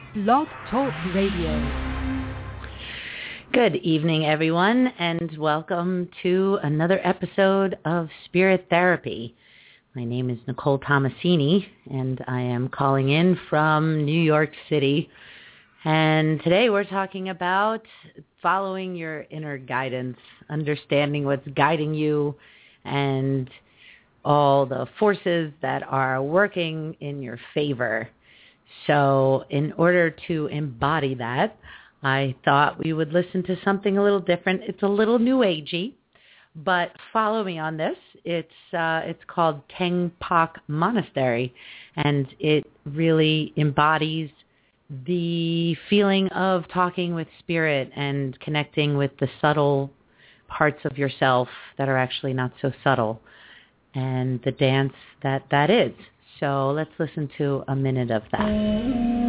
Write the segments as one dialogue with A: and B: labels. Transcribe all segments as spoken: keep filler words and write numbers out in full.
A: Blog Talk Radio.
B: Good evening, everyone, and welcome to another episode of Spirit Therapy. My name is Nicole Tomasini, and I am calling in from New York City. And today we're talking about following your inner guidance, understanding what's guiding you, and all the forces that are working in your favor. So in order to embody that, I thought we would listen to something a little different. It's a little new agey, but follow me on this. It's uh, it's called Tengpak Monastery, and it really embodies the feeling of talking with spirit and connecting with the subtle parts of yourself that are actually not so subtle, and the dance that that is. So let's listen to a minute of that.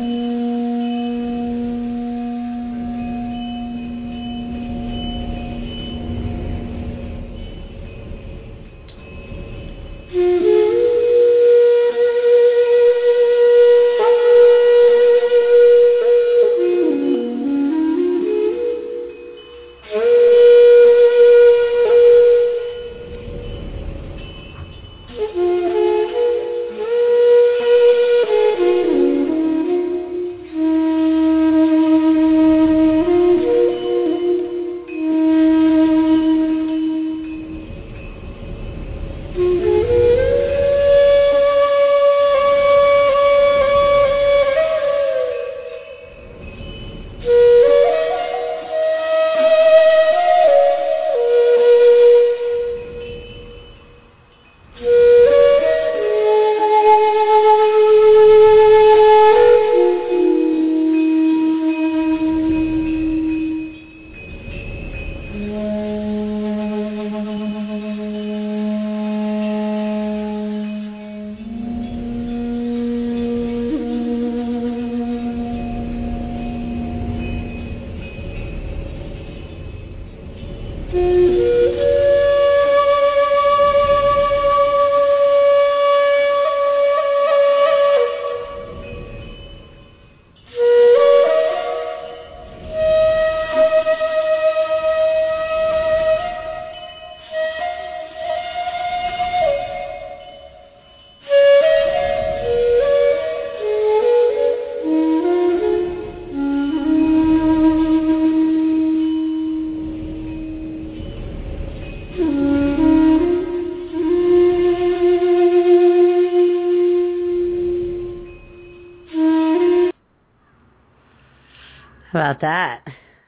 B: About that.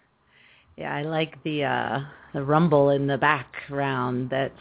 B: Yeah, I like the uh, the rumble in the background. That's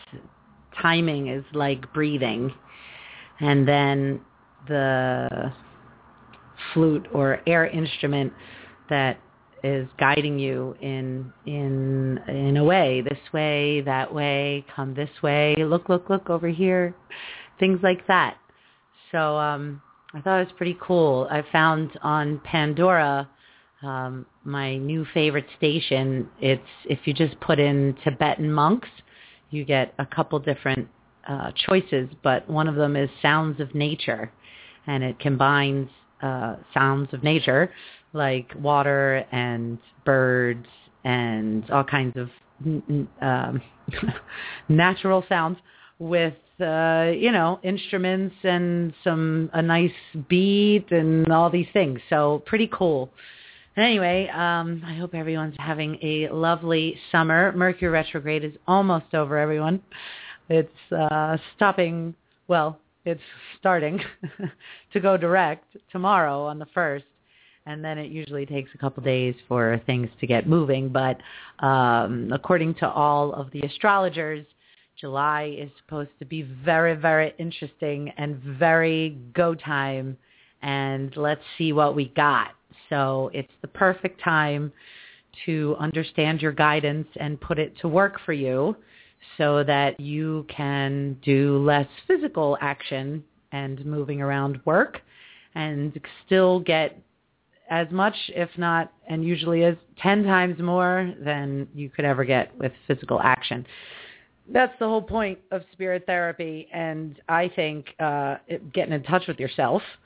B: timing is like breathing. And then the flute or air instrument that is guiding you in in in a way, this way, that way, come this way, look, look, look over here, things like that. So um, I thought it was pretty cool. I found on Pandora, Um, my new favorite station. It's if you just put in Tibetan monks, you get a couple different uh, choices, but one of them is Sounds of Nature, and it combines uh, sounds of nature like water and birds and all kinds of um, natural sounds with uh, you know, instruments and some a nice beat and all these things. So pretty cool. Anyway, um, I hope everyone's having a lovely summer. Mercury retrograde is almost over, everyone. It's uh, stopping, well, it's starting to go direct tomorrow on the first, and then it usually takes a couple days for things to get moving. But um, according to all of the astrologers, July is supposed to be very, very interesting and very go time, and let's see what we got. So it's the perfect time to understand your guidance and put it to work for you so that you can do less physical action and moving around work and still get as much, if not, and usually is ten times more than you could ever get with physical action. That's the whole point of spirit therapy, and I think uh, it, getting in touch with yourself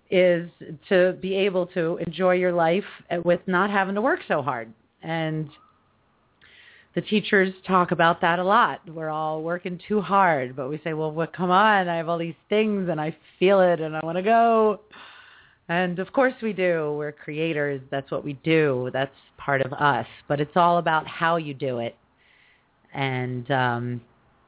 B: is to be able to enjoy your life with not having to work so hard. And the teachers talk about that a lot. We're all working too hard, but we say, well, well, come on, I have all these things and I feel it and I want to go. And of course we do. We're creators. That's what we do. That's part of us. But it's all about how you do it. And um,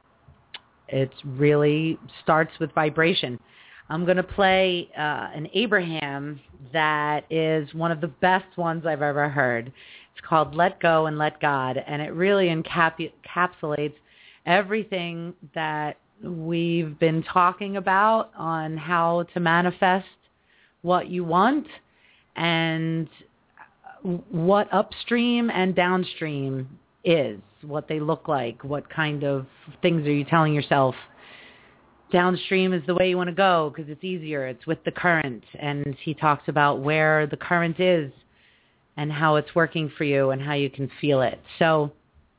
B: it really starts with vibration. I'm going to play uh, an Abraham that is one of the best ones I've ever heard. It's called Let Go and Let God, and it really encap- encapsulates everything that we've been talking about on how to manifest what you want and what upstream and downstream is, what they look like, what kind of things are you telling yourself. Downstream is the way you want to go because it's easier. It's with the current. And he talks about where the current is and how it's working for you and how you can feel it. So,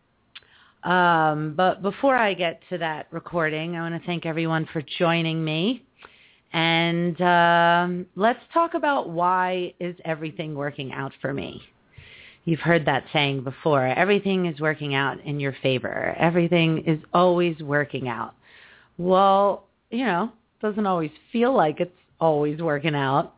B: um, but before I get to that recording, I want to thank everyone for joining me. And um, let's talk about why is everything working out for me. You've heard that saying before. Everything is working out in your favor. Everything is always working out. Well, you know, it doesn't always feel like it's always working out,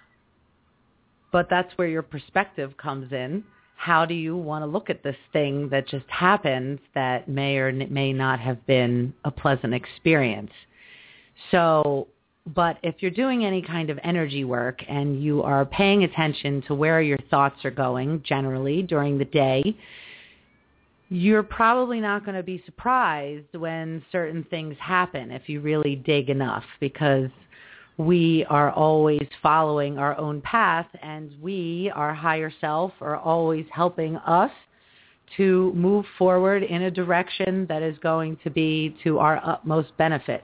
B: but that's where your perspective comes in. How do you want to look at this thing that just happened that may or may not have been a pleasant experience? So, but if you're doing any kind of energy work and you are paying attention to where your thoughts are going generally during the day, you're probably not going to be surprised when certain things happen if you really dig enough, because we are always following our own path, and we, our higher self, are always helping us to move forward in a direction that is going to be to our utmost benefit.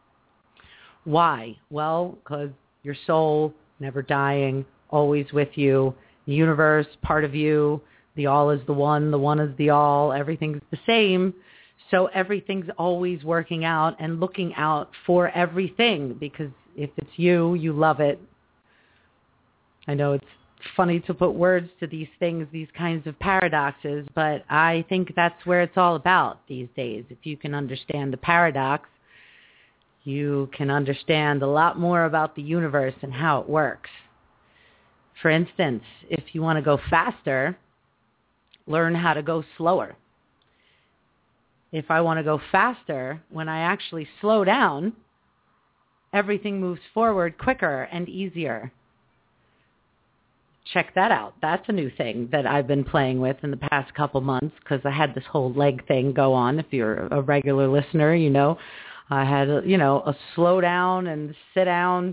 B: Why? Well, because your soul, never dying, always with you, the universe, part of you, the all is the one, the one is the all, everything's the same. So everything's always working out and looking out for everything, because if it's you, you love it. I know it's funny to put words to these things, these kinds of paradoxes, but I think that's where it's all about these days. If you can understand the paradox, you can understand a lot more about the universe and how it works. For instance, if you want to go faster, learn how to go slower. If I want to go faster, when I actually slow down, everything moves forward quicker and easier. Check that out. That's a new thing that I've been playing with in the past couple months, because I had this whole leg thing go on. If you're a regular listener, you know, I had, a, you know, a slow down and sit down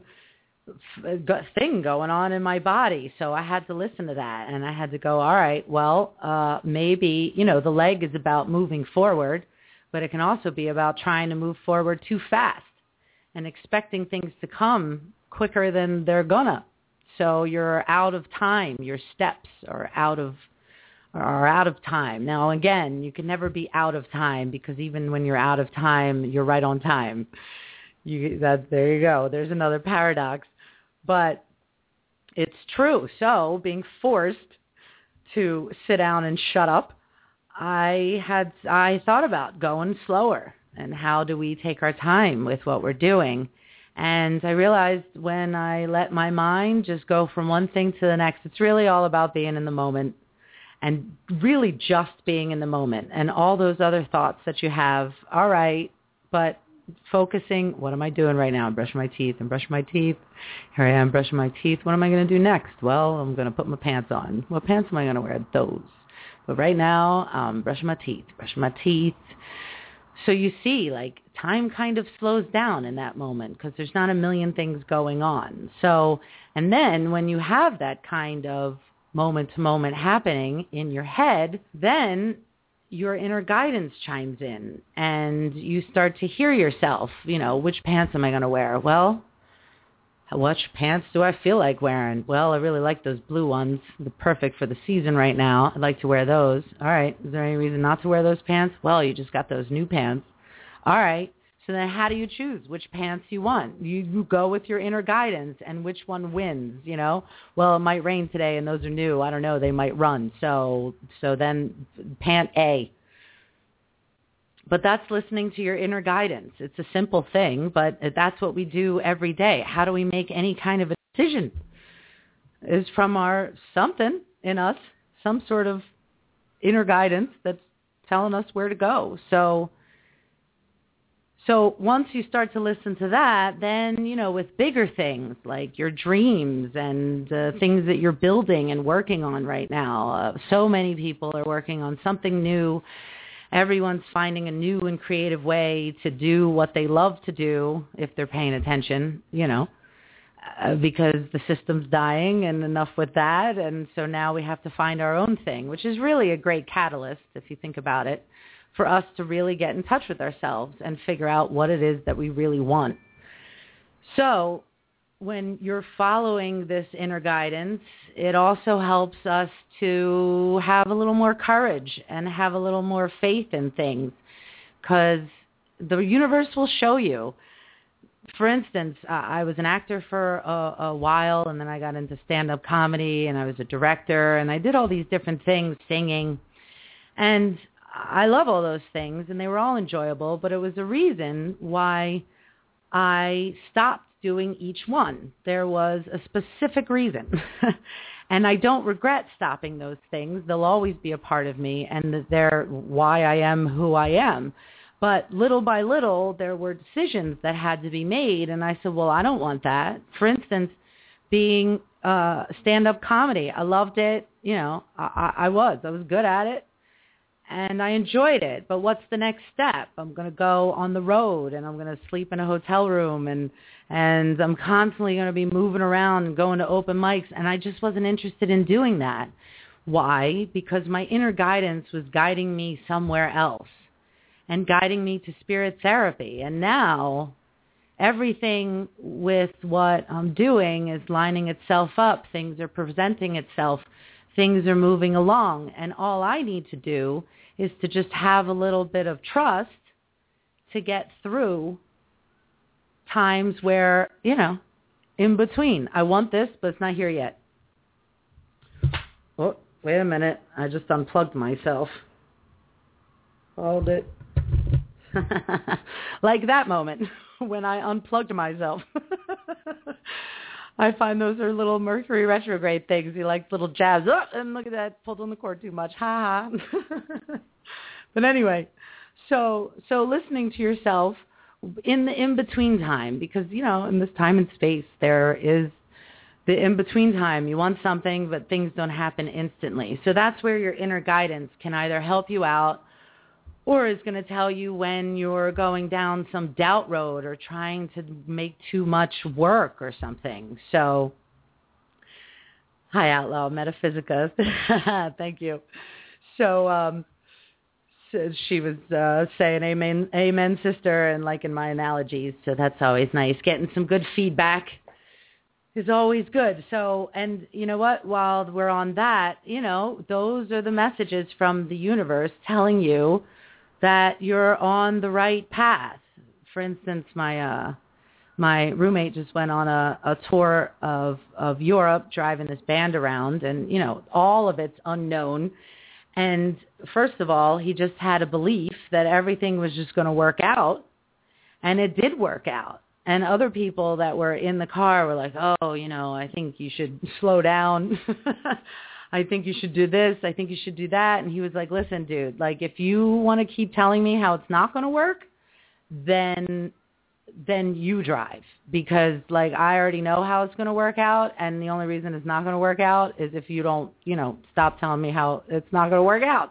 B: thing going on in my body. So I had to listen to that, and I had to go, all right, well, uh, maybe, you know, the leg is about moving forward, but it can also be about trying to move forward too fast and expecting things to come quicker than they're gonna. So you're out of time. Your steps are out of are out of time. Now, again, you can never be out of time, because even when you're out of time, you're right on time. You, that, there you go. There's another paradox. But it's true. So being forced to sit down and shut up, I had I thought about going slower and how do we take our time with what we're doing. And I realized when I let my mind just go from one thing to the next, it's really all about being in the moment and really just being in the moment. And all those other thoughts that you have, all right, but focusing, what am I doing right now? I'm brushing my teeth. I'm brushing my teeth. Here I am brushing my teeth. What am I going to do next? Well, I'm going to put my pants on. What pants am I going to wear? Those. But right now, I'm brushing my teeth, brushing my teeth. So you see, like, time kind of slows down in that moment because there's not a million things going on. So, and then when you have that kind of moment-to-moment happening in your head, then your inner guidance chimes in and you start to hear yourself, you know, which pants am I going to wear? Well, which pants do I feel like wearing? Well, I really like those blue ones. They're perfect for the season right now. I'd like to wear those. All right. Is there any reason not to wear those pants? Well, you just got those new pants. All right. So then how do you choose which pants you want? You, you go with your inner guidance and which one wins, you know? Well, it might rain today and those are new. I don't know. They might run. So, so then pant A. But that's listening to your inner guidance. It's a simple thing, but that's what we do every day. How do we make any kind of a decision? Is from our something in us, some sort of inner guidance that's telling us where to go. So, so once you start to listen to that, then, you know, with bigger things like your dreams and uh, things that you're building and working on right now, uh, so many people are working on something new. Everyone's finding a new and creative way to do what they love to do if they're paying attention, you know, uh, because the system's dying and enough with that. And so now we have to find our own thing, which is really a great catalyst, if you think about it, for us to really get in touch with ourselves and figure out what it is that we really want. So when you're following this inner guidance, it also helps us to have a little more courage and have a little more faith in things, because the universe will show you. For instance, uh, I was an actor for a, a while, and then I got into stand-up comedy, and I was a director, and I did all these different things, singing, and I love all those things, and they were all enjoyable, but it was a reason why I stopped doing each one. There was a specific reason. And I don't regret stopping those things. They'll always be a part of me, and they're why I am who I am. But little by little, there were decisions that had to be made, and I said, well, I don't want that. For instance, being uh, stand-up comedy. I loved it. You know, I, I was. I was good at it. And I enjoyed it, but what's the next step? I'm going to go on the road, and I'm going to sleep in a hotel room, and and I'm constantly going to be moving around and going to open mics, and I just wasn't interested in doing that. Why? Because my inner guidance was guiding me somewhere else and guiding me to spirit therapy. And now everything with what I'm doing is lining itself up. Things are presenting itself. Things are moving along, and all I need to do is to just have a little bit of trust to get through times where, you know, in between. I want this, but it's not here yet. Oh, wait a minute. I just unplugged myself. Hold it. Like that moment when I unplugged myself. I find those are little Mercury retrograde things. He likes little jabs. Oh, and look at that, pulled on the cord too much. Ha ha. But anyway, so so listening to yourself in the in-between time, because, you know, in this time and space, there is the in-between time. You want something, but things don't happen instantly. So that's where your inner guidance can either help you out or is going to tell you when you're going down some doubt road or trying to make too much work or something. So, hi, Outlaw Metaphysica. Thank you. So, um, so she was uh, saying amen, amen, sister, and like in my analogies. So that's always nice. Getting some good feedback is always good. So, and you know what? While we're on that, you know, those are the messages from the universe telling you that you're on the right path. For instance, my uh, my roommate just went on a, a tour of, of Europe, driving this band around, and, you know, all of it's unknown. And first of all, he just had a belief that everything was just going to work out, and it did work out. And other people that were in the car were like, oh, you know, I think you should slow down. I think you should do this. I think you should do that. And he was like, listen, dude, like if you want to keep telling me how it's not going to work, then then you drive, because like I already know how it's going to work out. And the only reason it's not going to work out is if you don't, you know, stop telling me how it's not going to work out.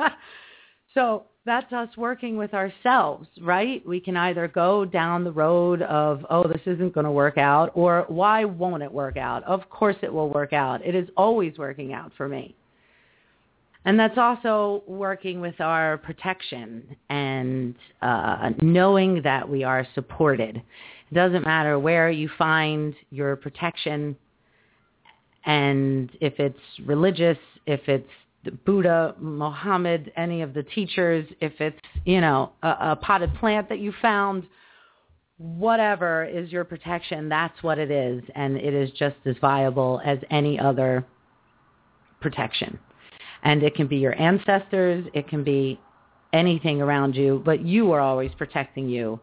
B: So that's us working with ourselves, right? We can either go down the road of, oh, this isn't going to work out, or why won't it work out? Of course it will work out. It is always working out for me. And that's also working with our protection and uh, knowing that we are supported. It doesn't matter where you find your protection, and if it's religious, if it's Buddha, Muhammad, any of the teachers, if it's, you know, a, a potted plant that you found, whatever is your protection, that's what it is. And it is just as viable as any other protection. And it can be your ancestors, it can be anything around you, but you are always protecting you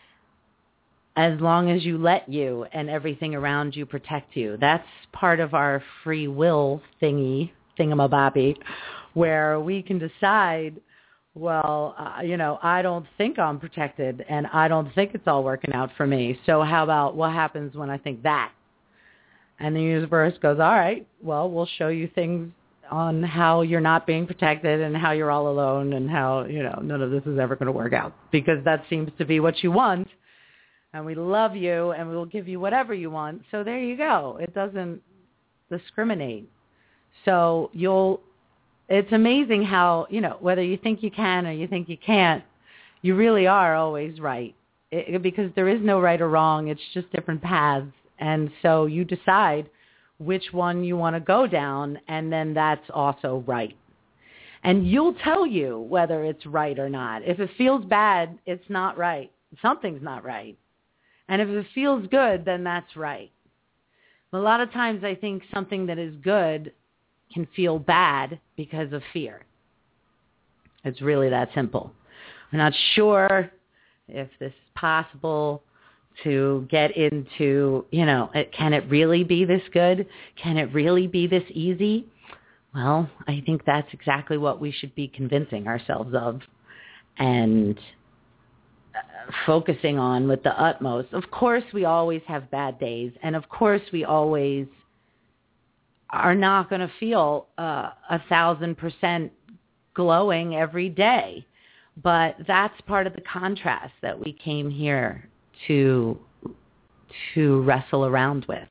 B: as long as you let you and everything around you protect you. That's part of our free will thingy, thingamabobby, where we can decide, well, uh, you know, I don't think I'm protected and I don't think it's all working out for me. So how about what happens when I think that? And the universe goes, all right, well, we'll show you things on how you're not being protected and how you're all alone and how, you know, none of this is ever going to work out, because that seems to be what you want. And we love you and we will give you whatever you want. So there you go. It doesn't discriminate. So you'll, it's amazing how, you know, whether you think you can or you think you can't, you really are always right. It, because there is no right or wrong. It's just different paths. And so you decide which one you want to go down, and then that's also right. And you'll tell you whether it's right or not. If it feels bad, it's not right. Something's not right. And if it feels good, then that's right. A lot of times I think something that is good can feel bad because of fear. It's really that simple. We're not sure if this is possible to get into, you know, it, can it really be this good? Can it really be this easy? Well, I think that's exactly what we should be convincing ourselves of and uh, focusing on with the utmost. Of course, we always have bad days, and of course, we always are not going to feel uh, a thousand percent glowing every day. But that's part of the contrast that we came here to to wrestle around with.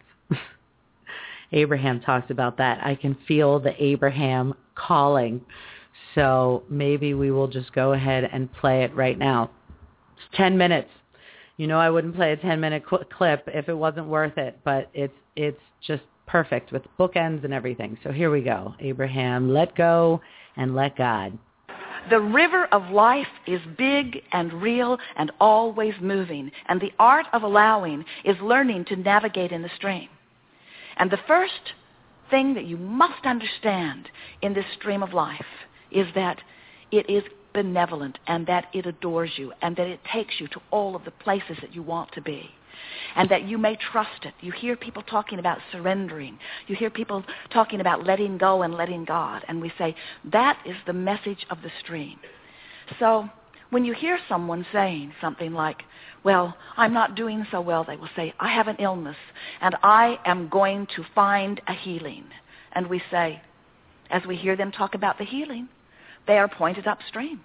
B: Abraham talks about that. I can feel the Abraham calling. So maybe we will just go ahead and play it right now. It's ten minutes. You know, I wouldn't play a ten-minute cl- clip if it wasn't worth it, but it's it's just perfect with bookends and everything. So here we go. Abraham, let go and let God.
C: The river of life is big and real and always moving, and the art of allowing is learning to navigate in the stream. And the first thing that you must understand in this stream of life is that it is benevolent and that it adores you and that it takes you to all of the places that you want to be. And that you may trust it. You hear people talking about surrendering. You hear people talking about letting go and letting God. And we say, that is the message of the stream. So when you hear someone saying something like, well, I'm not doing so well, they will say, I have an illness and I am going to find a healing. And we say, as we hear them talk about the healing, they are pointed upstream.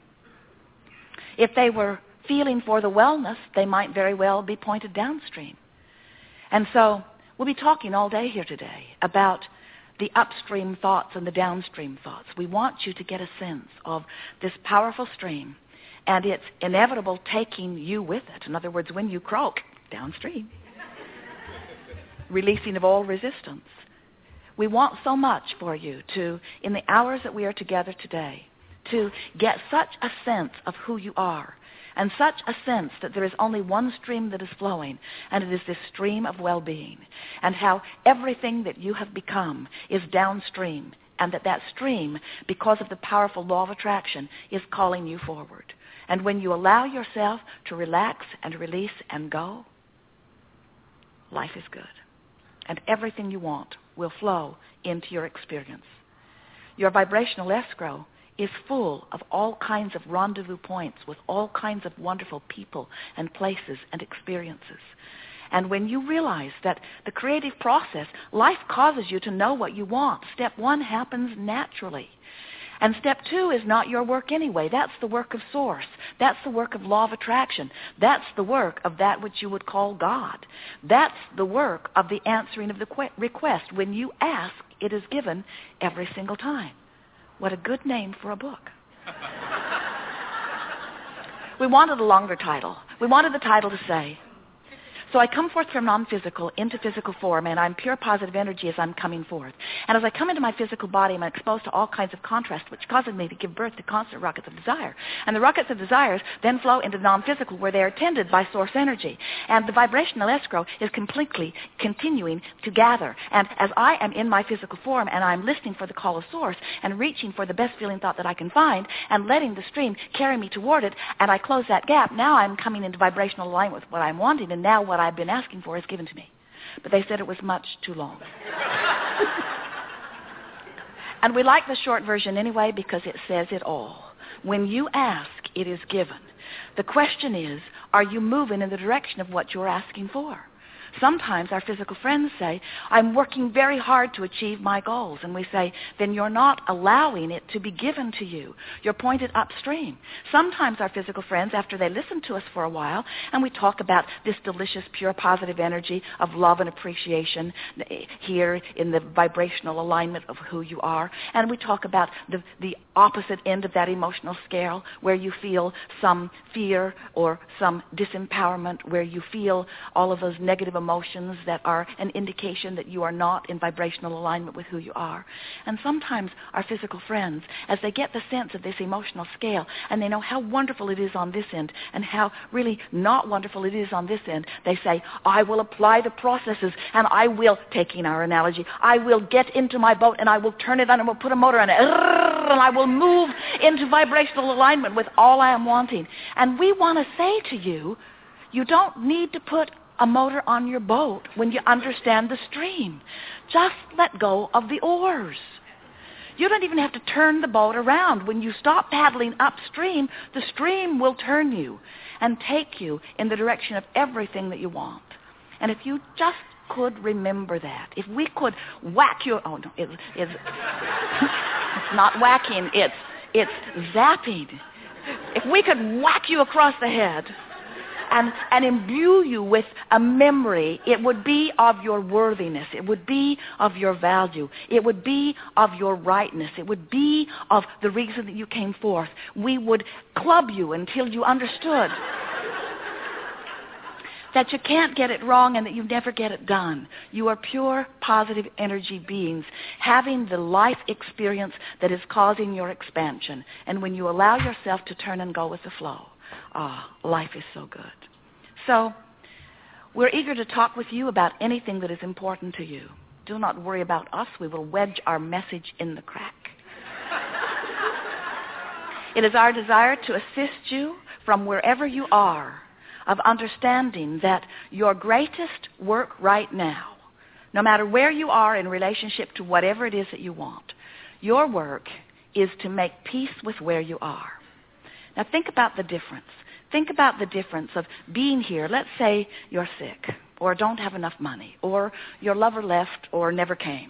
C: If they were feeling for the wellness, they might very well be pointed downstream. And so we'll be talking all day here today about the upstream thoughts and the downstream thoughts. We want you to get a sense of this powerful stream and its inevitable taking you with it. In other words, when you croak, downstream. Releasing of all resistance. We want so much for you to, in the hours that we are together today, to get such a sense of who you are, and such a sense that there is only one stream that is flowing, and it is this stream of well-being, and how everything that you have become is downstream, and that that stream, because of the powerful law of attraction, is calling you forward. And when you allow yourself to relax and release and go, life is good. And everything you want will flow into your experience. Your vibrational escrow is full of all kinds of rendezvous points with all kinds of wonderful people and places and experiences. And when you realize that the creative process, life causes you to know what you want. Step one happens naturally. And step two is not your work anyway. That's the work of Source. That's the work of law of attraction. That's the work of that which you would call God. That's the work of the answering of the request. When you ask, it is given every single time. What a good name for a book. We wanted a longer title. We wanted the title to say, So I come forth from non-physical into physical form, and I'm pure positive energy as I'm coming forth. And as I come into my physical body, I'm exposed to all kinds of contrast, which causes me to give birth to constant rockets of desire. And the rockets of desires then flow into non-physical, where they are tended by source energy. And the vibrational escrow is completely continuing to gather. And as I am in my physical form, and I'm listening for the call of source, and reaching for the best feeling thought that I can find, and letting the stream carry me toward it, and I close that gap, now I'm coming into vibrational alignment with what I'm wanting, and now what I've been asking for is given to me. But they said it was much too long. And we like the short version anyway because it says it all. When you ask, it is given. The question is, are you moving in the direction of what you're asking for? Sometimes our physical friends say, I'm working very hard to achieve my goals. And we say, then you're not allowing it to be given to you. You're pointed upstream. Sometimes our physical friends, after they listen to us for a while, and we talk about this delicious, pure, positive energy of love and appreciation here in the vibrational alignment of who you are, and we talk about the, the opposite end of that emotional scale, where you feel some fear or some disempowerment, where you feel all of those negative emotions emotions that are an indication that you are not in vibrational alignment with who you are. And sometimes our physical friends, as they get the sense of this emotional scale, and they know how wonderful it is on this end and how really not wonderful it is on this end, they say, I will apply the processes, and I will, taking our analogy, I will get into my boat and I will turn it on and we'll put a motor on it, and I will move into vibrational alignment with all I am wanting. And we want to say to you, you don't need to put a motor on your boat when you understand the stream. Just let go of the oars. You don't even have to turn the boat around. When you stop paddling upstream, the stream will turn you and take you in the direction of everything that you want. And if you just could remember that, if we could whack you, oh no, it, it's, it's not whacking, it's, it's zapping. If we could whack you across the head And, and imbue you with a memory, it would be of your worthiness. It would be of your value. It would be of your rightness. It would be of the reason that you came forth. We would club you until you understood that you can't get it wrong and that you never get it done. You are pure, positive energy beings having the life experience that is causing your expansion. And when you allow yourself to turn and go with the flow, ah, life is so good. So we're eager to talk with you about anything that is important to you. Do not worry about us. We will wedge our message in the crack. It is our desire to assist you from wherever you are, of understanding that your greatest work right now, no matter where you are in relationship to whatever it is that you want, your work is to make peace with where you are. Now think about the difference. Think about the difference of being here. Let's say you're sick, or don't have enough money, or your lover left or never came.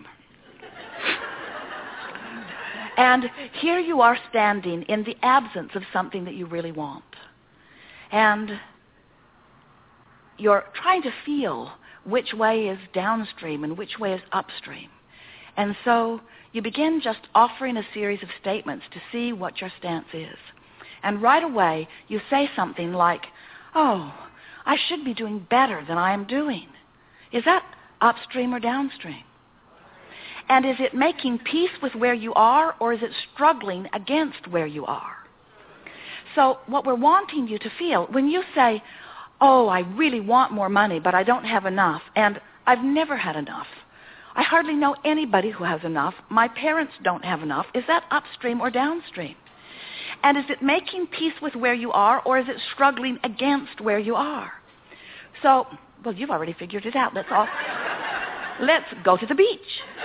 C: And here you are standing in the absence of something that you really want. And you're trying to feel which way is downstream and which way is upstream. And so you begin just offering a series of statements to see what your stance is. And right away, you say something like, oh, I should be doing better than I am doing. Is that upstream or downstream? And is it making peace with where you are, or is it struggling against where you are? So what we're wanting you to feel, when you say, oh, I really want more money, but I don't have enough, and I've never had enough. I hardly know anybody who has enough. My parents don't have enough. Is that upstream or downstream? And is it making peace with where you are, or is it struggling against where you are? So, well, you've already figured it out. Let's all, let's go to the beach.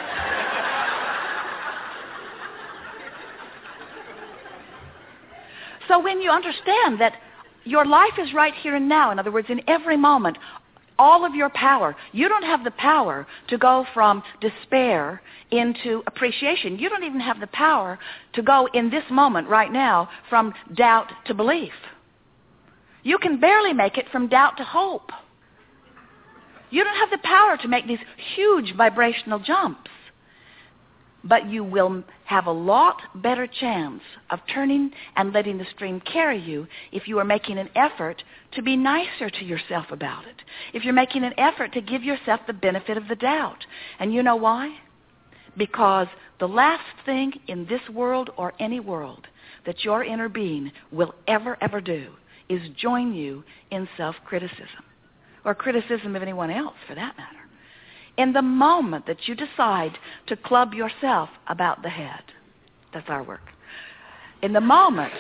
C: So when you understand that your life is right here and now, in other words, in every moment, all of your power. You don't have the power to go from despair into appreciation. You don't even have the power to go in this moment right now from doubt to belief. You can barely make it from doubt to hope. You don't have the power to make these huge vibrational jumps. but you will have a lot better chance of turning and letting the stream carry you if you are making an effort to be nicer to yourself about it, if you're making an effort to give yourself the benefit of the doubt. And you know why? Because the last thing in this world or any world that your inner being will ever, ever do is join you in self-criticism, or criticism of anyone else for that matter. In the moment that you decide to club yourself about the head, that's our work. In the moment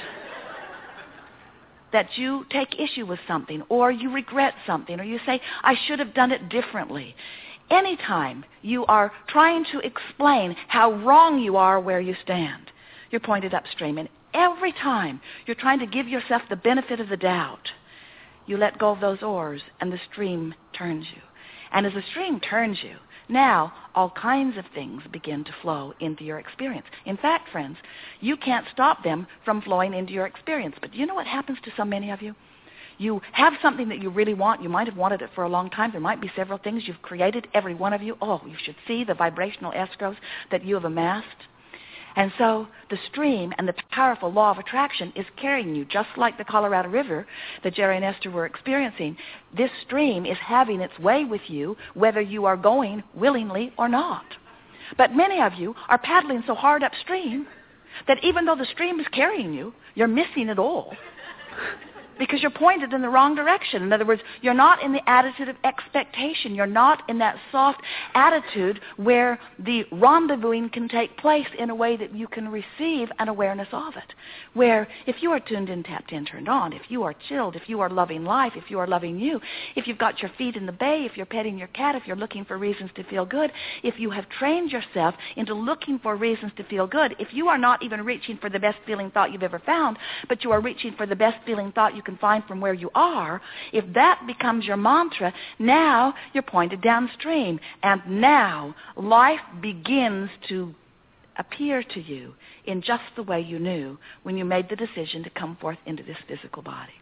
C: that you take issue with something, or you regret something, or you say, I should have done it differently, anytime you are trying to explain how wrong you are where you stand, you're pointed upstream. And every time you're trying to give yourself the benefit of the doubt, you let go of those oars and the stream turns you. And as the stream turns you, now all kinds of things begin to flow into your experience. In fact, friends, you can't stop them from flowing into your experience. But do you know what happens to so many of you? You have something that you really want. You might have wanted it for a long time. There might be several things you've created, every one of you. Oh, you should see the vibrational escrows that you have amassed. And so the stream and the powerful law of attraction is carrying you, just like the Colorado River that Jerry and Esther were experiencing. This stream is having its way with you, whether you are going willingly or not. But many of you are paddling so hard upstream that even though the stream is carrying you, you're missing it all. Because you're pointed in the wrong direction. In other words, you're not in the attitude of expectation. You're not in that soft attitude where the rendezvousing can take place in a way that you can receive an awareness of it. Where if you are tuned in, tapped in, turned on, if you are chilled, if you are loving life, if you are loving you, if you've got your feet in the bay, if you're petting your cat, if you're looking for reasons to feel good, if you have trained yourself into looking for reasons to feel good, if you are not even reaching for the best feeling thought you've ever found, but you are reaching for the best feeling thought you can find from where you are, if that becomes your mantra, now you're pointed downstream. And now life begins to appear to you in just the way you knew when you made the decision to come forth into this physical body.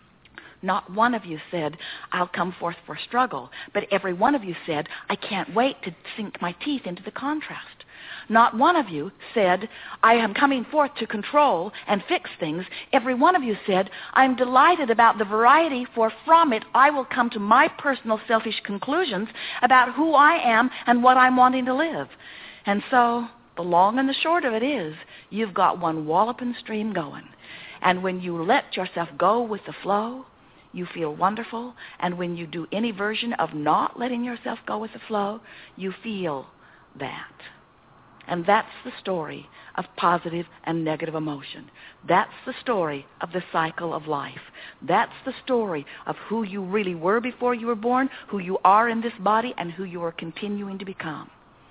C: Not one of you said, I'll come forth for struggle, but every one of you said, I can't wait to sink my teeth into the contrast. Not one of you said, I am coming forth to control and fix things. Every one of you said, I'm delighted about the variety, for from it I will come to my personal selfish conclusions about who I am and what I'm wanting to live. And so the long and the short of it is, you've got one walloping stream going. And when you let yourself go with the flow, you feel wonderful. And when you do any version of not letting yourself go with the flow, you feel that. And that's the story of positive and negative emotion. That's the story of the cycle of life. That's the story of who you really were before you were born, who you are in this body, and who you are continuing to become.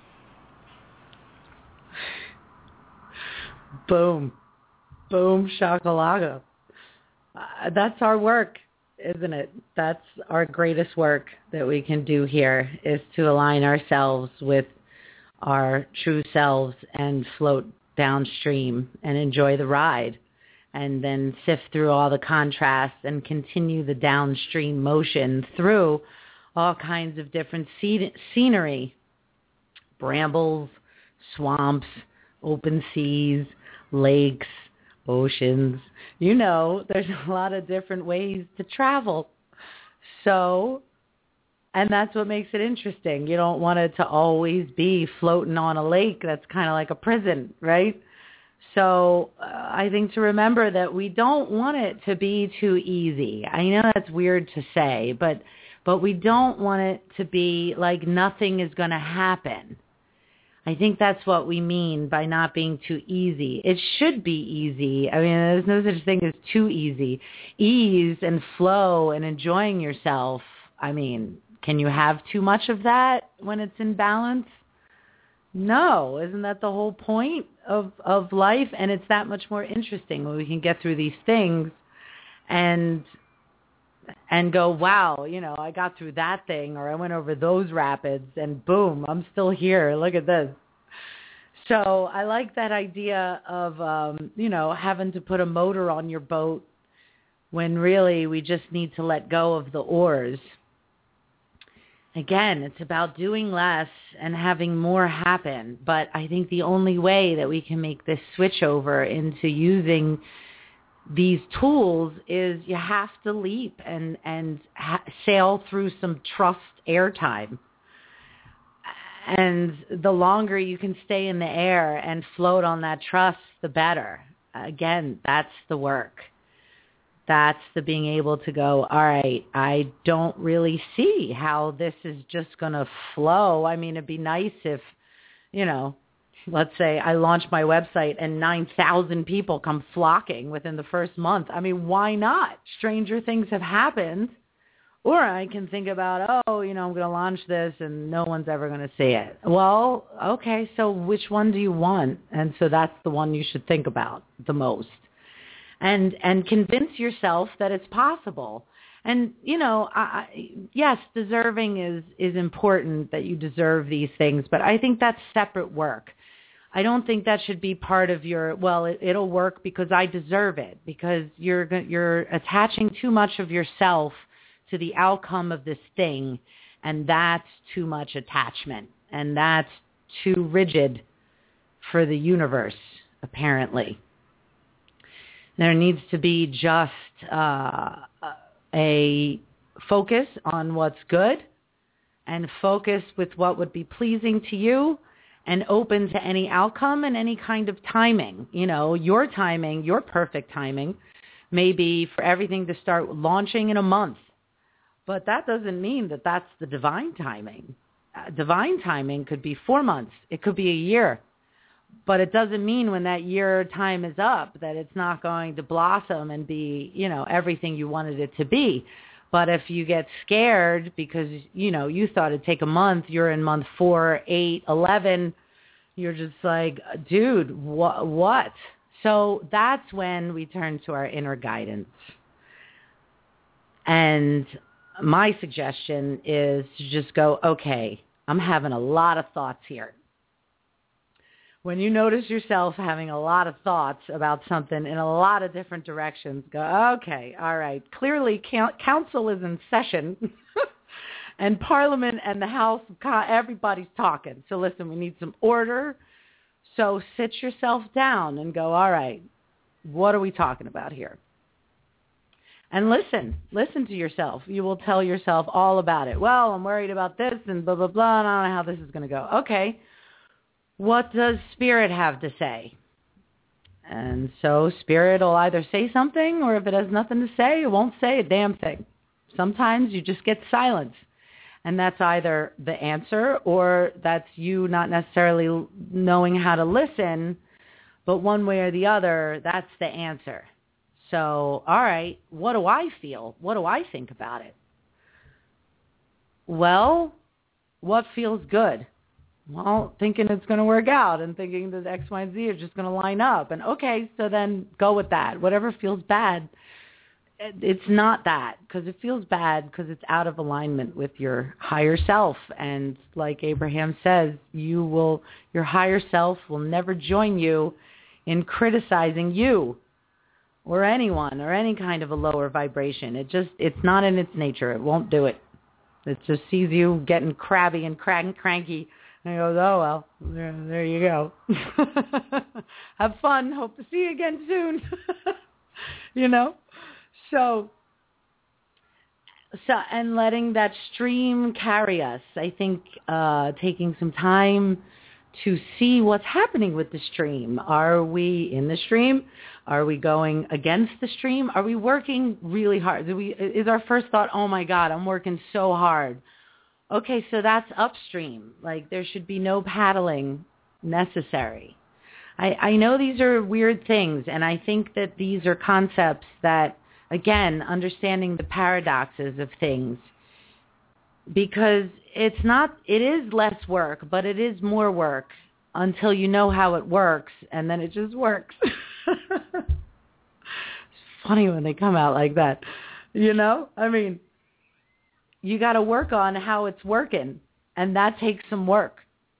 B: Boom. Boom shakalaka. Uh, that's our work, isn't it? That's our greatest work that we can do here, is to align ourselves with our true selves and float downstream and enjoy the ride, and then sift through all the contrasts and continue the downstream motion through all kinds of different scenery, brambles, swamps, open seas, lakes, oceans. You know, there's a lot of different ways to travel. So, and that's what makes it interesting. You don't want it to always be floating on a lake. That's kind of like a prison, right? So uh, I think to remember that we don't want it to be too easy. I know that's weird to say, but but we don't want it to be like nothing is going to happen. I think that's what we mean by not being too easy. It should be easy. I mean, there's no such thing as too easy. Ease and flow and enjoying yourself, I mean, can you have too much of that when it's in balance? No. Isn't that the whole point of, of life? And it's that much more interesting when we can get through these things and and go, wow, you know, I got through that thing, or I went over those rapids, and boom, I'm still here. Look at this. So I like that idea of, um, you know, having to put a motor on your boat when really we just need to let go of the oars again, it's about doing less and having more happen. But I think the only way that we can make this switch over into using these tools is you have to leap and, and ha- sail through some trust airtime. And the longer you can stay in the air and float on that trust, the better. Again, that's the work. That's the being able to go, all right, I don't really see how this is just going to flow. I mean, it'd be nice if, you know, let's say I launch my website and nine thousand people come flocking within the first month. I mean, why not? Stranger things have happened. Or I can think about, oh, you know, I'm going to launch this and no one's ever going to see it. Well, okay, so which one do you want? And so that's the one you should think about the most. And and convince yourself that it's possible. And, you know, I, yes, deserving is, is important, that you deserve these things, but I think that's separate work. I don't think that should be part of your, well, it, it'll work because I deserve it, because you're you're attaching too much of yourself to the outcome of this thing, and that's too much attachment, and that's too rigid for the universe, apparently. There needs to be just uh, a focus on what's good, and focus with what would be pleasing to you, and open to any outcome and any kind of timing. You know, your timing, your perfect timing, may be for everything to start launching in a month. But that doesn't mean that that's the divine timing. Uh, divine timing could be four months. It could be a year. But it doesn't mean when that year time is up that it's not going to blossom and be, you know, everything you wanted it to be. But if you get scared because, you know, you thought it'd take a month, you're in month four, eight, eleven, you're just like, dude, wh- what? So that's when we turn to our inner guidance. And my suggestion is to just go, okay, I'm having a lot of thoughts here. When you notice yourself having a lot of thoughts about something in a lot of different directions, go, okay, all right, clearly council is in session and Parliament and the House, everybody's talking. So listen, we need some order. So sit yourself down and go, all right, what are we talking about here? And listen, listen to yourself. You will tell yourself all about it. Well, I'm worried about this and blah, blah, blah, and I don't know how this is going to go. Okay, what does Spirit have to say? And so Spirit will either say something, or if it has nothing to say, it won't say a damn thing. Sometimes you just get silence. And that's either the answer, or that's you not necessarily knowing how to listen, but one way or the other, that's the answer. So, all right, what do I feel? What do I think about it? Well, what feels good? Well, thinking it's going to work out and thinking that X, Y, and Z are just going to line up. And okay, so then go with that. Whatever feels bad, it's not that, because it feels bad because it's out of alignment with your higher self. And like Abraham says, you will, your higher self will never join you in criticizing you or anyone or any kind of a lower vibration. It just, it's not in its nature. It won't do it. It just sees you getting crabby and crank, cranky and goes, oh, well, there, there you go. Have fun. Hope to see you again soon. You know? So, so, and letting that stream carry us. I think uh, taking some time to see what's happening with the stream. Are we in the stream? Are we going against the stream? Are we working really hard? Do we, is our first thought, oh my God, I'm working so hard. Okay, so that's upstream. Like there should be no paddling necessary. I, I know these are weird things, and I think that these are concepts that, again, understanding the paradoxes of things, because it's not, it is less work, but it is more work until you know how it works, and then it just works. It's funny when they come out like that, you know? I mean, you got to work on how it's working, and that takes some work.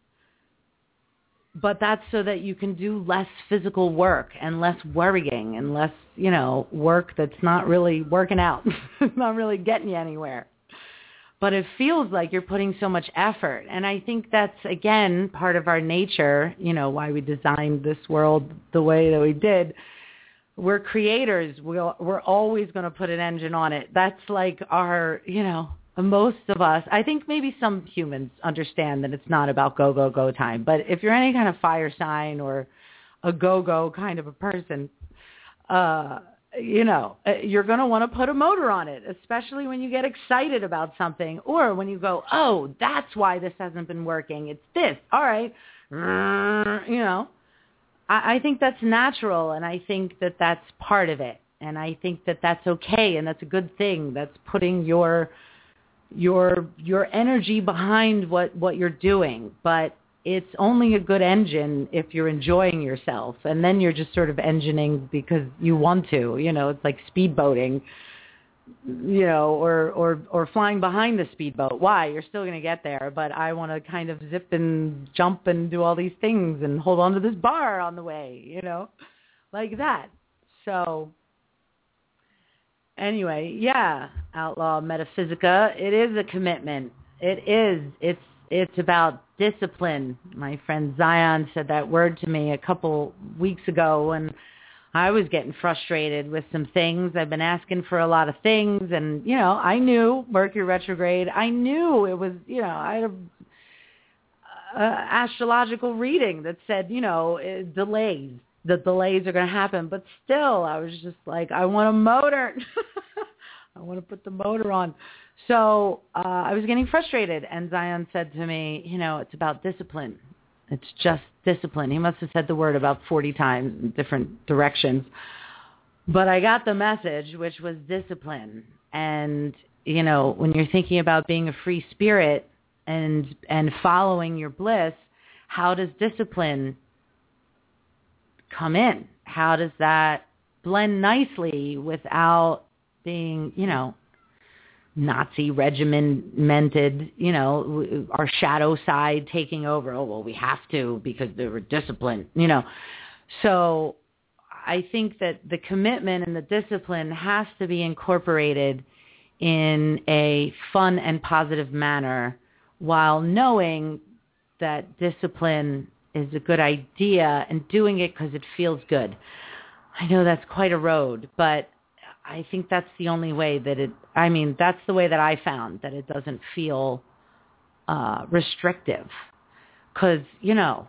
B: But that's so that you can do less physical work and less worrying and less, you know, work that's not really working out, not really getting you anywhere. but it feels like you're putting so much effort. And I think that's, again, part of our nature, you know, why we designed this world the way that we did. We're creators. We'll, we're always going to put an engine on it. That's like our, you know, most of us, I think maybe some humans understand that it's not about go, go, go time. But if you're any kind of fire sign or a go-go kind of a person, uh, you know, you're going to want to put a motor on it, especially when you get excited about something or when you go, oh, that's why this hasn't been working. It's this. All right. You know, I, I think that's natural, and I think that that's part of it. And I think that that's okay, and that's a good thing. That's putting your your your energy behind what, what you're doing. But it's only a good engine if you're enjoying yourself, and then you're just sort of engineering because you want to. You know, it's like speedboating, you know, or or or flying behind the speedboat. Why? You're still going to get there, but I want to kind of zip and jump and do all these things and hold on to this bar on the way, you know, like that. So anyway, yeah, Outlaw Metaphysica, it is a commitment. It is. It's it's about discipline. My friend Zion said that word to me a couple weeks ago when I was getting frustrated with some things. I've been asking for a lot of things, and, you know, I knew Mercury retrograde. I knew it was, you know, I had a, a astrological reading that said, you know, it, delays. The delays are going to happen. But still, I was just like, I want a motor. I want to put the motor on. So uh, I was getting frustrated, and Zion said to me, you know, it's about discipline. It's just discipline. He must have said the word about forty times in different directions. But I got the message, which was discipline. And, you know, when you're thinking about being a free spirit and and following your bliss, how does discipline come in? How does that blend nicely without being, you know, Nazi regimented, you know, our shadow side taking over? Oh, well, we have to because they were disciplined, you know. So I think that the commitment and the discipline has to be incorporated in a fun and positive manner while knowing that discipline is a good idea and doing it because it feels good. I know that's quite a road, but I think that's the only way that it, I mean, that's the way that I found that it doesn't feel uh, restrictive. Because, you know,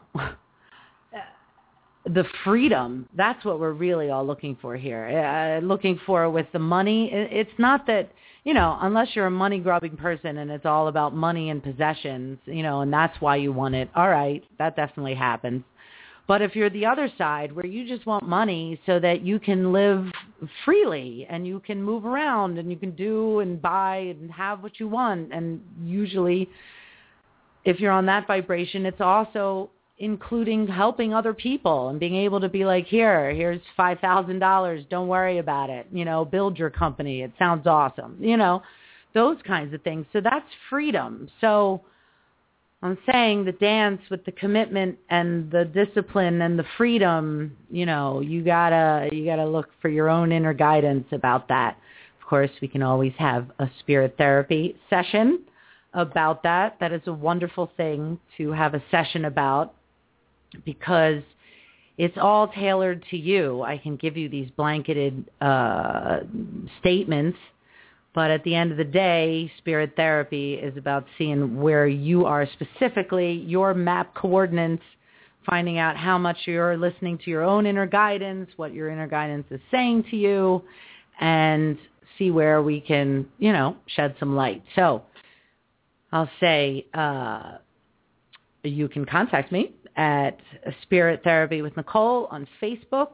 B: the freedom, that's what we're really all looking for here. Uh, looking for with the money, it's not that, you know, unless you're a money-grubbing person and it's all about money and possessions, you know, and that's why you want it. All right, that definitely happens. But if you're the other side where you just want money so that you can live freely and you can move around and you can do and buy and have what you want, and usually if you're on that vibration, it's also including helping other people and being able to be like, here, here's five thousand dollars. Don't worry about it. You know, build your company. It sounds awesome. You know, those kinds of things. So that's freedom. So I'm saying the dance with the commitment and the discipline and the freedom, you know, you gotta, you gotta look for your own inner guidance about that. Of course, we can always have a spirit therapy session about that. That is a wonderful thing to have a session about because it's all tailored to you. I can give you these blanketed uh, statements, but at the end of the day, spirit therapy is about seeing where you are specifically, your map coordinates, finding out how much you're listening to your own inner guidance, what your inner guidance is saying to you, and see where we can, you know, shed some light. So I'll say uh, you can contact me at Spirit Therapy with Nicole on Facebook,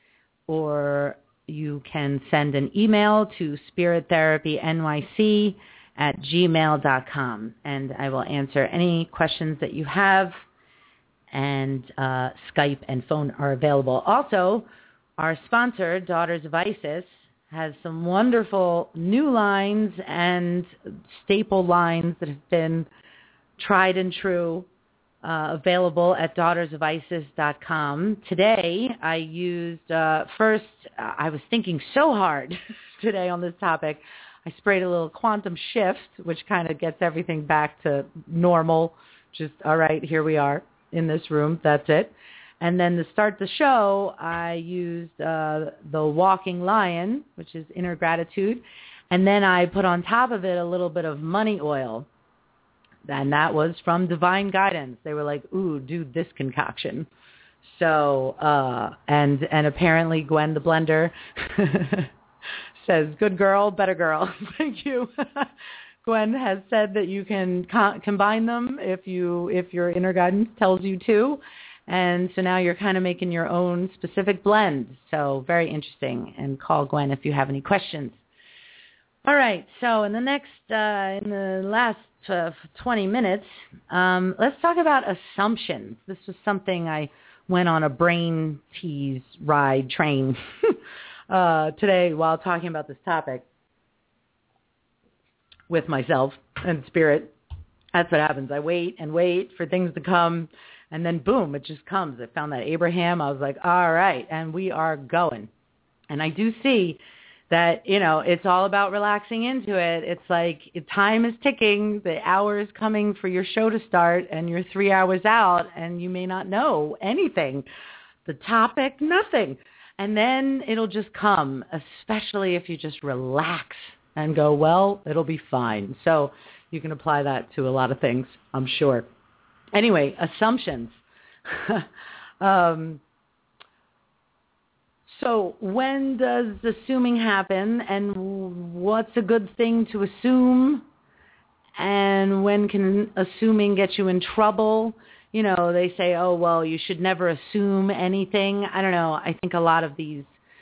B: or you can send an email to spirittherapynyc at gmail dot com, and I will answer any questions that you have, and uh, Skype and phone are available. Also, our sponsor, Daughters of Isis, has some wonderful new lines and staple lines that have been tried and true, Uh, available at daughters of isis dot com. Today, I used, uh, first, uh, I was thinking so hard today on this topic. I sprayed a little quantum shift, which kind of gets everything back to normal. Just, all right, here we are in this room. That's it. And then to start the show, I used uh, the Walking Lion, which is Inner Gratitude. And then I put on top of it a little bit of money oil. And that was from Divine Guidance. They were like, ooh, do this concoction. So, uh, and and apparently Gwen the Blender says, good girl, better girl. Thank you. Gwen has said that you can co- combine them if you if your inner guidance tells you to. And so now you're kind of making your own specific blend. So very interesting. And call Gwen if you have any questions. All right. So in the next, uh, in the last uh, twenty minutes, um, let's talk about assumptions. This was something I went on a brain tease ride train uh, today while talking about this topic with myself and spirit. That's what happens. I wait and wait for things to come. And then, boom, it just comes. I found that Abraham. I was like, all right, and we are going. And I do see that, you know, it's all about relaxing into it. It's like time is ticking. The hour is coming for your show to start, and you're three hours out, and you may not know anything. The topic, nothing. And then it'll just come, especially if you just relax and go, well, it'll be fine. So you can apply that to a lot of things, I'm sure. Anyway, assumptions. um, so when does assuming happen, and what's a good thing to assume, and when can assuming get you in trouble? You know, they say, oh, well, you should never assume anything. I don't know. I think a lot of these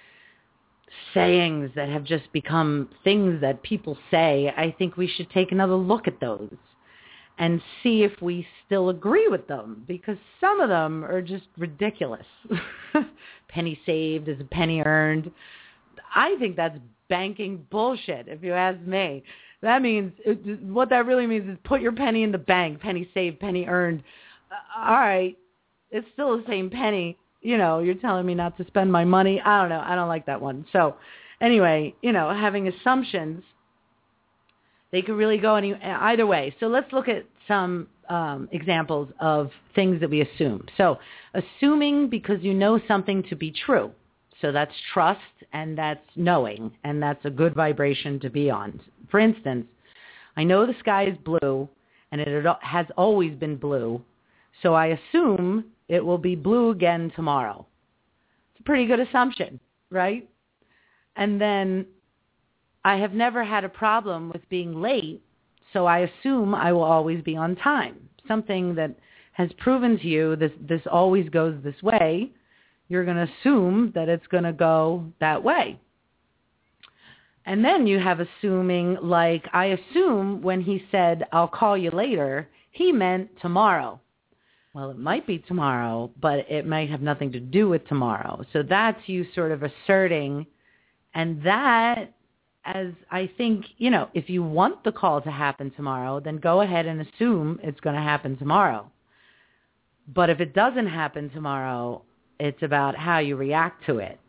B: sayings that have just become things that people say, I think we should take another look at those and see if we still agree with them, because some of them are just ridiculous. Penny saved is a penny earned. I think that's banking bullshit, if you ask me. That means, what that really means is put your penny in the bank, penny saved, penny earned. Uh, all right, it's still the same penny. You know, you're telling me not to spend my money. I don't know. I don't like that one. So anyway, you know, having assumptions, they could really go any either way. So let's look at some um, examples of things that we assume. So assuming because you know something to be true. So that's trust, and that's knowing, and that's a good vibration to be on. For instance, I know the sky is blue, and it has always been blue, so I assume it will be blue again tomorrow. It's a pretty good assumption, right? And then I have never had a problem with being late, so I assume I will always be on time. Something that has proven to you this, this always goes this way, you're going to assume that it's going to go that way. And then you have assuming, like, I assume when he said, I'll call you later, he meant tomorrow. Well, it might be tomorrow, but it might have nothing to do with tomorrow. So that's you sort of asserting, and that, as I think, you know, if you want the call to happen tomorrow, then go ahead and assume it's going to happen tomorrow. But if it doesn't happen tomorrow, it's about how you react to it.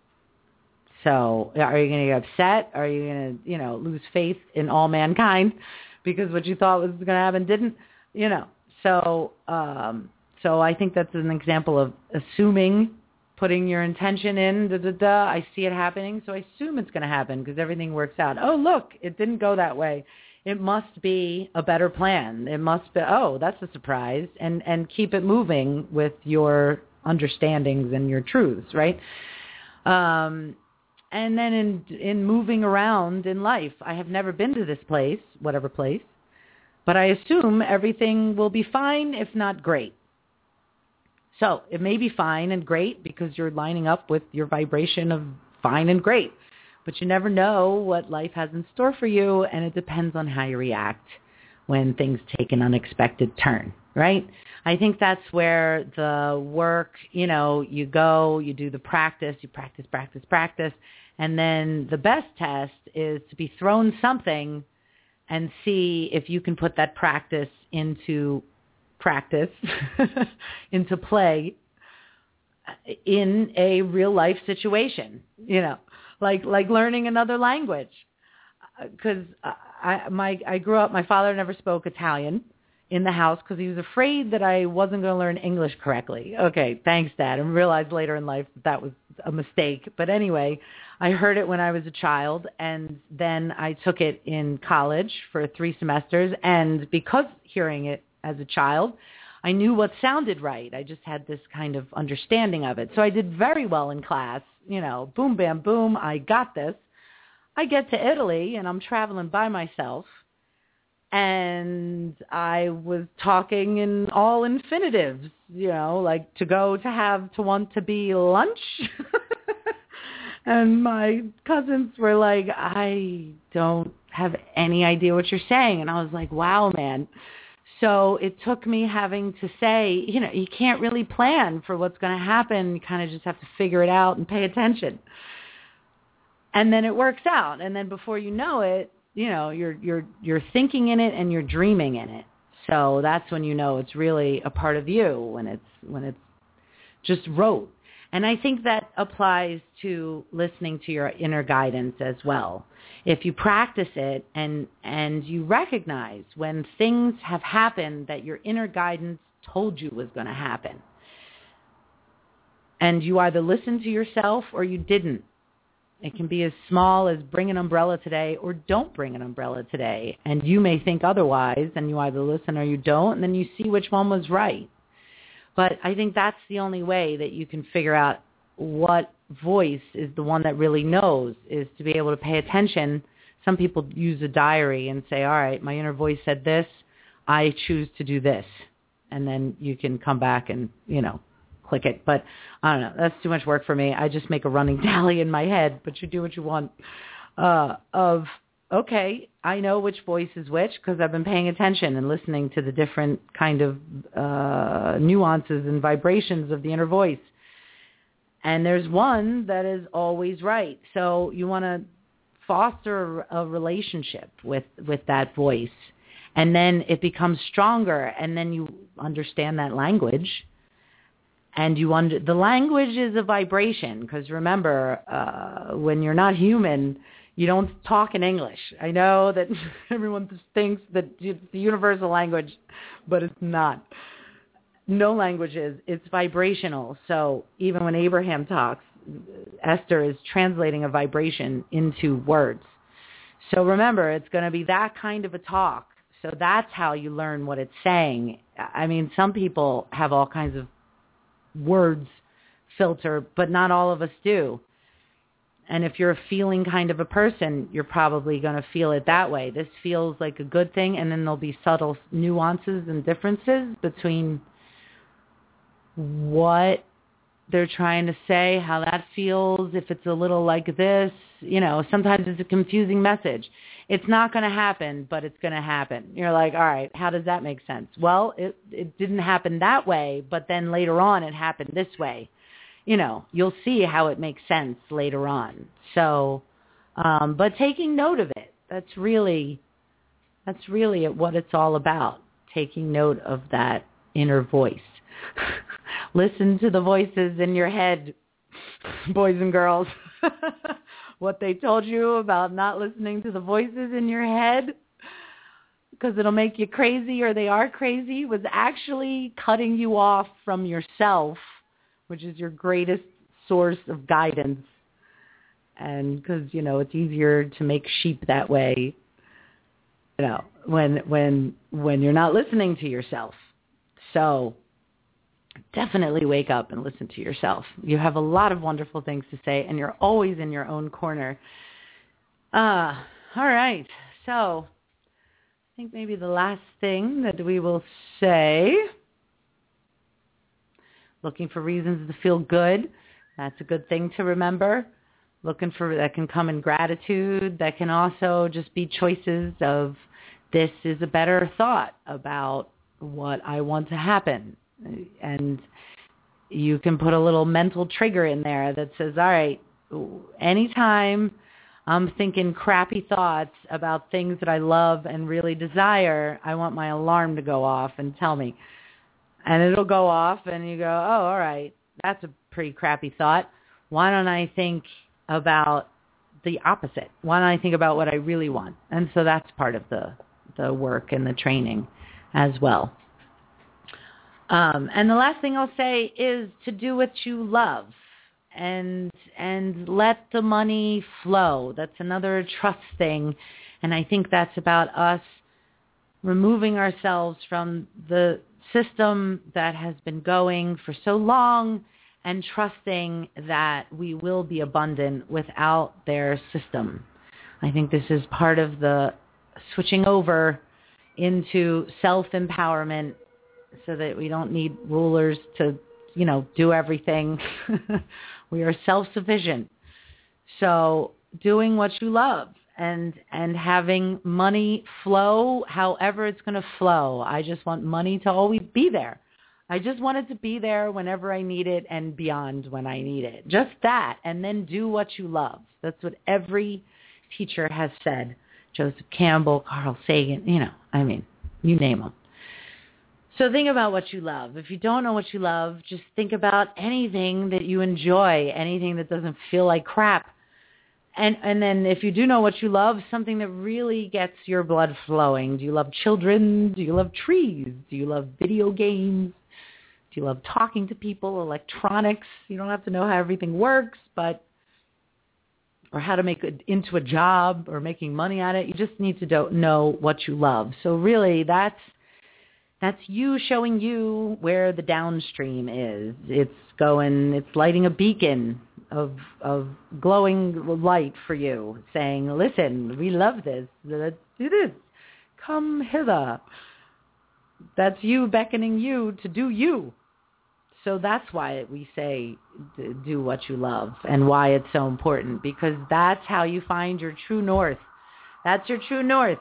B: So are you going to get upset? Are you going to, you know, lose faith in all mankind because what you thought was going to happen didn't, you know? So, um, so I think that's an example of assuming, putting your intention in, da, da, da, I see it happening, so I assume it's going to happen because everything works out. Oh, look, it didn't go that way. It must be a better plan. It must be, oh, that's a surprise, and, and keep it moving with your understandings and your truths, right? Um, and then in in moving around in life, I have never been to this place, whatever place, but I assume everything will be fine, if not great. So it may be fine and great because you're lining up with your vibration of fine and great, but you never know what life has in store for you, and it depends on how you react when things take an unexpected turn, right? I think that's where the work, you know, you go, you do the practice, you practice, practice, practice, and then the best test is to be thrown something and see if you can put that practice into practice, into play in a real life situation, you know, like like learning another language. because I my I grew up. My father never spoke Italian in the house because he was afraid that I wasn't going to learn English correctly. Okay, thanks, Dad. And realized later in life that that was a mistake. But anyway, I heard it when I was a child, and then I took it in college for three semesters. And because hearing it as a child, I knew what sounded right. I just had this kind of understanding of it. So I did very well in class. You know, boom, bam, boom, I got this. I get to Italy, and I'm traveling by myself. And I was talking in all infinitives, you know, like to go, to have, to want, to be, lunch. And my cousins were like, I don't have any idea what you're saying. And I was like, wow, man. So it took me having to say, you know, you can't really plan for what's going to happen. You kind of just have to figure it out and pay attention. And then it works out. And then before you know it, you know, you're you're you're thinking in it and you're dreaming in it. So that's when you know it's really a part of you, when it's when it's just rote. And I think that applies to listening to your inner guidance as well. If you practice it and and you recognize when things have happened that your inner guidance told you was going to happen, and you either listened to yourself or you didn't. It can be as small as bring an umbrella today or don't bring an umbrella today. And you may think otherwise, and you either listen or you don't, and then you see which one was right. But I think that's the only way that you can figure out what voice is the one that really knows, is to be able to pay attention. Some people use a diary and say, all right, my inner voice said this, I choose to do this. And then you can come back and, you know, click it. But I don't know. That's too much work for me. I just make a running tally in my head, but you do what you want, uh, of, okay, I know which voice is which because I've been paying attention and listening to the different kind of uh, nuances and vibrations of the inner voice. And there's one that is always right. So you want to foster a relationship with, with that voice. And then it becomes stronger, and then you understand that language. And you under the language is a vibration, because remember, uh, when you're not human, you don't talk in English. I know that everyone just thinks that it's the universal language, but it's not. No language is. It's vibrational. So even when Abraham talks, Esther is translating a vibration into words. So remember, it's going to be that kind of a talk. So that's how you learn what it's saying. I mean, some people have all kinds of words filter, but not all of us do. And if you're a feeling kind of a person, you're probably going to feel it that way. This feels like a good thing, and then there'll be subtle nuances and differences between what they're trying to say, how that feels, if it's a little like this. You know, sometimes it's a confusing message. It's not going to happen, but it's going to happen. You're like, all right, how does that make sense? Well, it, it didn't happen that way, but then later on it happened this way. You know, you'll see how it makes sense later on. So, um, but taking note of it, that's really, that's really what it's all about, taking note of that inner voice. Listen to the voices in your head, boys and girls. What they told you about not listening to the voices in your head, because it'll make you crazy, or they are crazy, was actually cutting you off from yourself, which is your greatest source of guidance. And because, you know, it's easier to make sheep that way, you know, when when when you're not listening to yourself. So definitely wake up and listen to yourself. You have a lot of wonderful things to say, and you're always in your own corner. Uh, all right. So I think maybe the last thing that we will say, looking for reasons to feel good. That's a good thing to remember. Looking for, that can come in gratitude. That can also just be choices of, this is a better thought about what I want to happen. And you can put a little mental trigger in there that says, all right, anytime I'm thinking crappy thoughts about things that I love and really desire, I want my alarm to go off and tell me. And it'll go off, and you go, oh, all right, that's a pretty crappy thought. Why don't I think about the opposite? Why don't I think about what I really want? And so that's part of the, the work and the training as well. Um, and the last thing I'll say is to do what you love and and let the money flow. That's another trust thing. And I think that's about us removing ourselves from the system that has been going for so long and trusting that we will be abundant without their system. I think this is part of the switching over into self-empowerment so that we don't need rulers to, you know, do everything. We are self-sufficient. So doing what you love and and having money flow however it's going to flow. I just want money to always be there. I just want it to be there whenever I need it and beyond when I need it. Just that, and then do what you love. That's what every teacher has said. Joseph Campbell, Carl Sagan, you know, I mean, you name them. So think about what you love. If you don't know what you love, just think about anything that you enjoy, anything that doesn't feel like crap. And and then if you do know what you love, something that really gets your blood flowing. Do you love children? Do you love trees? Do you love video games? Do you love talking to people, electronics? You don't have to know how everything works, but or how to make it into a job or making money at it. You just need to do, know what you love. So really, that's that's you showing you where the downstream is. It's going, it's lighting a beacon of of glowing light for you, saying, listen, we love this. Let's do this. Come hither. That's you beckoning you to do you. So that's why we say do what you love and why it's so important, because that's how you find your true north. That's your true north.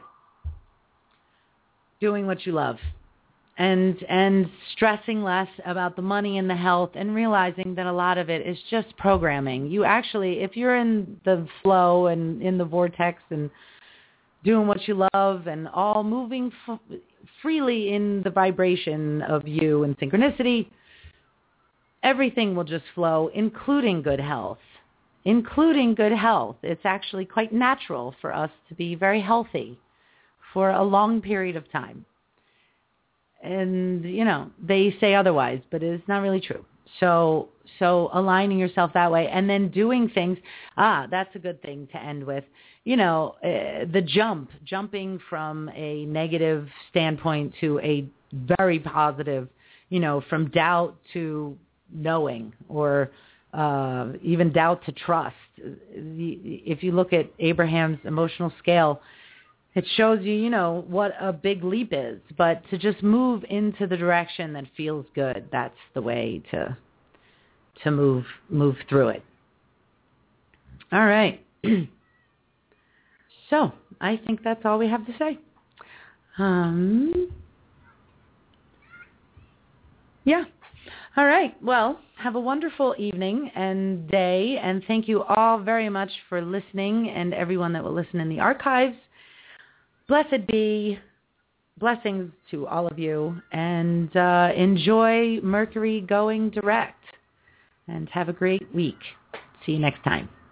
B: Doing what you love. And and stressing less about the money and the health and realizing that a lot of it is just programming. You actually, if you're in the flow and in the vortex and doing what you love and all moving f- freely in the vibration of you and synchronicity, everything will just flow, including good health. Including good health. It's actually quite natural for us to be very healthy for a long period of time. And, you know, they say otherwise, but it's not really true. So so aligning yourself that way and then doing things, ah, that's a good thing to end with. You know, uh, the jump, jumping from a negative standpoint to a very positive, you know, from doubt to knowing or uh, even doubt to trust. If you look at Abraham's emotional scale, it shows you, you know, what a big leap is. But to just move into the direction that feels good, that's the way to to move move through it. All right. So I think that's all we have to say. Um, yeah. All right. Well, have a wonderful evening and day. And thank you all very much for listening and everyone that will listen in the archives. Blessed be, blessings to all of you, and uh, enjoy Mercury going direct, and have a great week. See you next time.